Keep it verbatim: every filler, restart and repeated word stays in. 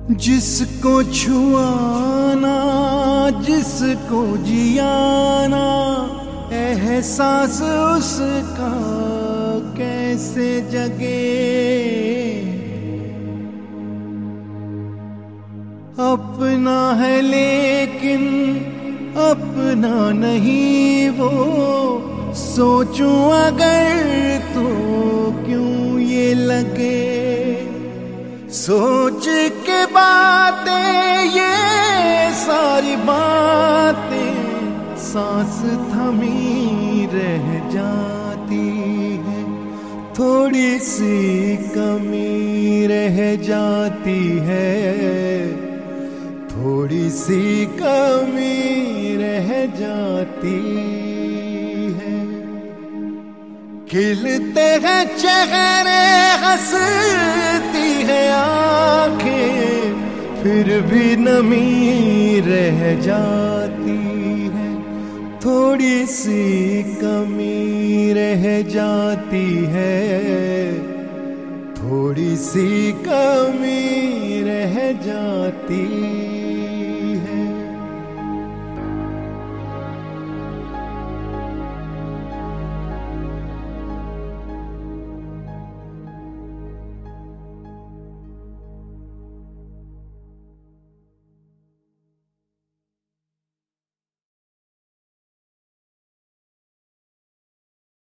जिसको छुआना जिसको जियाना एहसास उसका कैसे जगे। अपना है लेकिन अपना नहीं वो, सोचूं अगर तो क्यों ये लगे। सोच के बातें ये सारी बातें सांस थमी रह जाती है, थोड़ी सी कमी रह जाती है, थोड़ी सी कमी रह जाती है। खिलते हैं चेहरे हंसती है आंखें, फिर भी नमी रह जाती है, थोड़ी सी कमी रह जाती है, थोड़ी सी कमी रह जाती है।